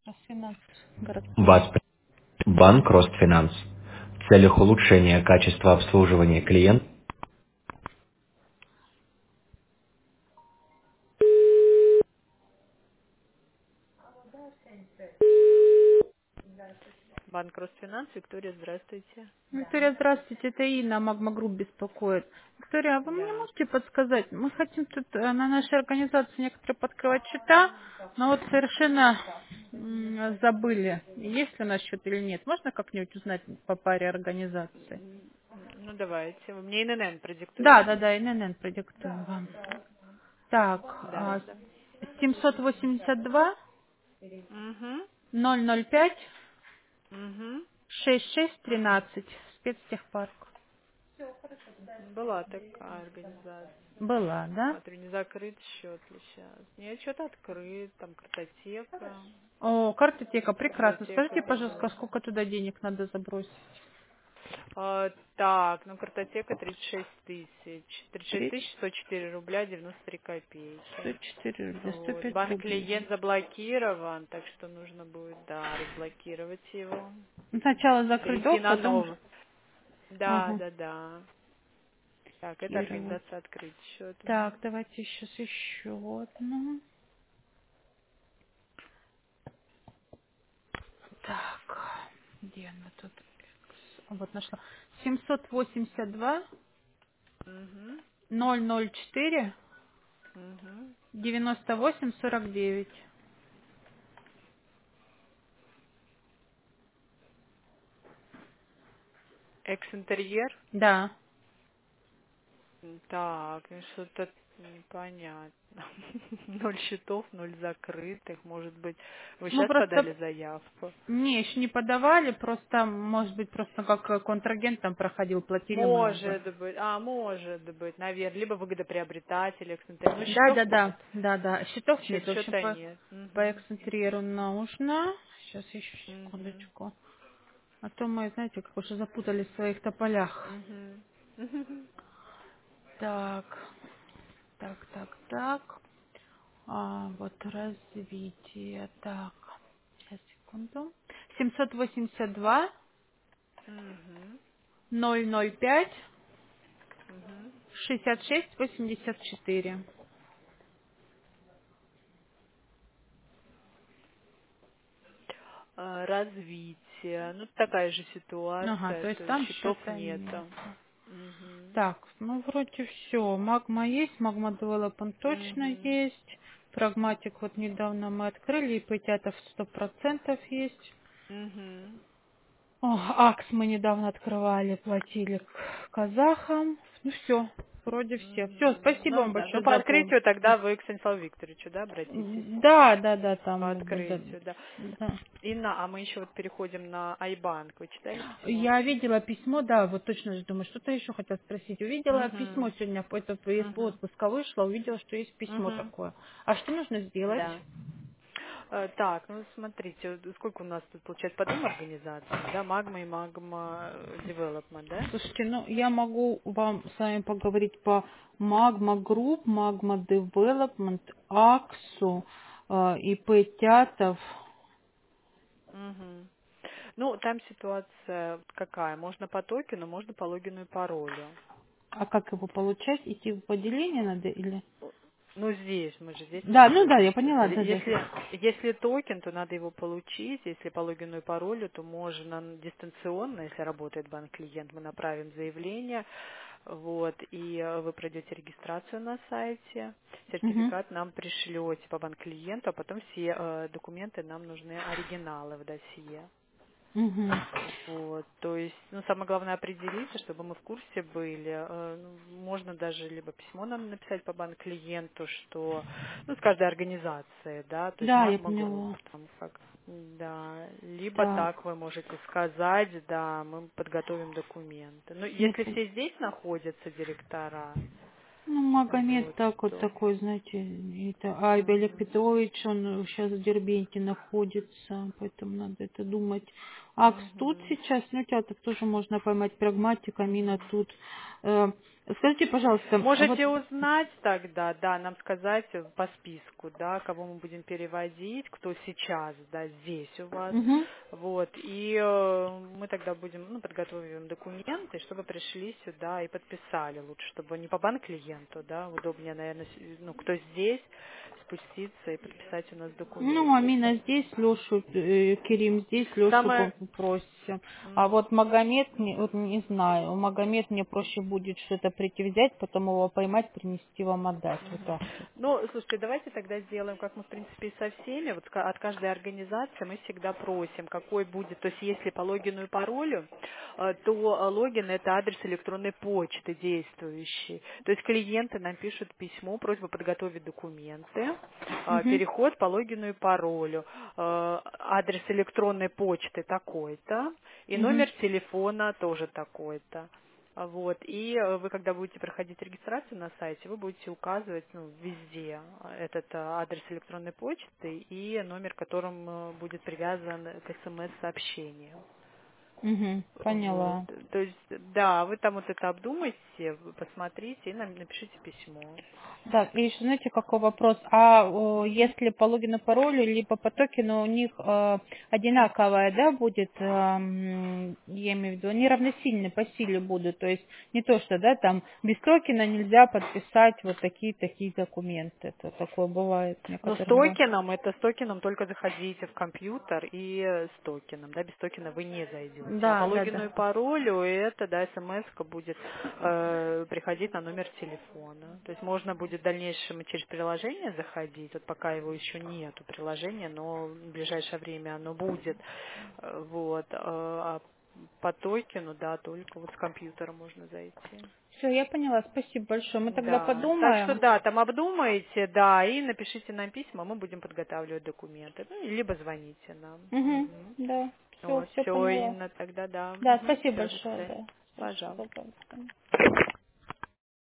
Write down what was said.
Росфинанс, городской. Вас банк Ростфинанс. В целях улучшения качества обслуживания клиентов. Банк Росфинанс, Виктория, здравствуйте. Виктория, здравствуйте, это Инна, Магма Групп беспокоит. Виктория, а вы мне Да. можете подсказать? Мы хотим тут на нашей организации некоторые подкрывать счета, но вот совершенно забыли, есть ли у нас счет или нет. Можно как-нибудь узнать по паре организаций? Ну, давайте. Вы мне ИНН Да, продиктуете? да, да, ИНН продиктуем вам. Так, Да, да. 782 Угу. 005 Угу. 6613, спецтехпарк. Была такая организация. Была, да? Смотрю, не закрыт счет ли сейчас. Нет, счет открыт, там картотека. О, картотека, прекрасно. Картотека Скажите, пожалуйста, работает. сколько туда денег надо забросить? Так, ну картотека 36 тысяч. 36 30, тысяч 104 рубля 93 копейки. 104 рубля, Вот. 105 рублей. Банк-клиент заблокирован, так что нужно будет, да, разблокировать его. Сначала закрыть Перейти долг, на потом новый. Да, ага, да, да. Так, это блокировать. организация открыть счет. Так, давайте сейчас еще одну. Так, где она тут? Вот нашла. 782 Угу. 004 Угу. 98 49. Экс-интерьер. Да. Так, ну что-то понятно. Ноль счетов, ноль закрытых. Может быть, вы Ну сейчас просто подали заявку? не, еще не подавали, просто, может быть, просто как контрагент там проходил, платили мы уже. Может быть, наверное. Либо выгодоприобретатель, экс-интерьер. Ну, Да, счетов да, нет. да, да, да. Счетов нет. В общем, Счета нет. по Угу. экс-интерьеру нужно. Сейчас еще Угу. секундочку. А то мы, знаете, как уже запутались в своих тополях. Угу. Так, так. Вот развитие. Так, сейчас, секунду. 782 Угу. 005 Угу. 66 84. Развитие. Ну, такая же Ага, ситуация, то есть то есть там счетов счета нет. нету. Угу. Так, ну вроде все. Магма есть, Магма Development точно Угу. есть. Прагматик вот недавно мы открыли, и Петятов 100% есть. Угу. О, Акс мы недавно открывали, платили казахам. Ну все, вроде все. Все, Мгм. спасибо Ну вам да. Ну большое по за помощь. открытию тогда вы к Станиславу Викторовичу, да, обратитесь? Да, По там, да. открытию, да. Да. Инна, а мы еще вот переходим на Айбанк. Вы читали письмо? Я видела письмо, да, вот точно же думаю, что-то еще хотела спросить. Увидела письмо Угу. сегодня, это из Угу. отпуска вышла, увидела, что есть письмо Угу. такое. А что нужно сделать? Да. Так, ну смотрите, сколько у нас тут получается по двум организациям, да, Магма и Магма Development, да? Слушайте, ну я могу вам с вами поговорить по Magma Group, Magma Development, Аксу, ИП Тятов. Угу. Ну, там ситуация какая? Можно по токену, можно по логину и паролю. А как его получать? Идти в отделение надо или? Ну, здесь, мы же здесь Да, ну да, я находимся. поняла, да. Если токен, то надо его получить. Если по логину и паролю, то можно дистанционно, если работает банк-клиент, мы направим заявление, вот, и вы пройдете регистрацию на сайте, Угу, сертификат нам пришлете по банк-клиенту, а потом все документы нам нужны, оригиналы в досье. угу. Вот, то есть, ну, самое главное определиться, чтобы мы в курсе были. Можно даже либо письмо нам написать по банк-клиенту, что, ну, с каждой организацией, да, то есть Да, я Магма Групп, поняла. там как, да, либо Так, так вы можете сказать, да, мы подготовим документы. Ну, я если все здесь находятся директора, Ну, Магомед вот, так вот то... такой, знаете, это Олег Мгм. Петрович, он сейчас в Дербенте находится, поэтому надо это думать. Акс тут Мгм. сейчас, ну, театр тоже можно поймать, прагматика, мина Мгм. тут. Скажите, пожалуйста, вот... Можете узнать тогда, да, нам сказать по списку, да, кого мы будем переводить, кто сейчас, да, здесь у вас, Мгм. вот, и мы тогда будем, ну, подготовим документы, чтобы пришли сюда и подписали лучше, чтобы не по банк-клиенту, да, удобнее, наверное, ну, кто здесь, спуститься и подписать у нас Ну, документы. Амина здесь, Лешу, Керим здесь, Лешу Самое, попросим. А м, вот Магомед, вот не знаю, Магомед мне проще будет что-то прийти взять, потом его поймать, принести вам отдать. Вот Мгм. так вот. Ну, слушайте, давайте тогда сделаем, как мы, в принципе, и со всеми. Вот от каждой организации мы всегда просим, какой будет. То есть, если по логину и паролю, то логин– это адрес электронной почты действующий. То есть, клиенты нам пишут письмо, просьба подготовить документы, Мгм. переход по логину и паролю, адрес электронной почты такой-то, и Мгм. номер телефона тоже такой-то. Вот. И вы, когда будете проходить регистрацию на сайте, вы будете указывать, ну, везде этот адрес электронной почты и номер, к которому будет привязан к СМС-сообщению. Мгм. Вот. Поняла. То есть, да, вы там вот это обдумайте, посмотрите и нам напишите письмо. Так, и еще знаете, какой вопрос? А если по логину паролю, либо по токену у них одинаковая, да, будет, я имею в виду, они равносильны по силе будут, то есть не то, что, да, там без токена нельзя подписать вот такие документы. Это такое бывает в Но с некоторых банках. токеном, это с токеном только заходите в компьютер и с токеном, да, без токена вы не зайдете. А по Да, да, логину да. и паролю это, да, смс-ка будет приходить на номер телефона. То есть можно будет в дальнейшем через приложение заходить, вот пока его еще нету приложения, но в ближайшее время оно будет. Вот. А по токену, да, только вот с компьютера можно зайти. Все, я поняла, спасибо большое. Мы тогда Да, так что подумаем. да, там обдумайте, да, и напишите нам письма, мы будем подготавливать документы. Ну, либо звоните нам. Угу, Мгм. да, Вот, все все, поняла. Инна, тогда да. Да, спасибо Все, до большое, свидания. да. Спасибо, Пожалуйста. пожалуйста.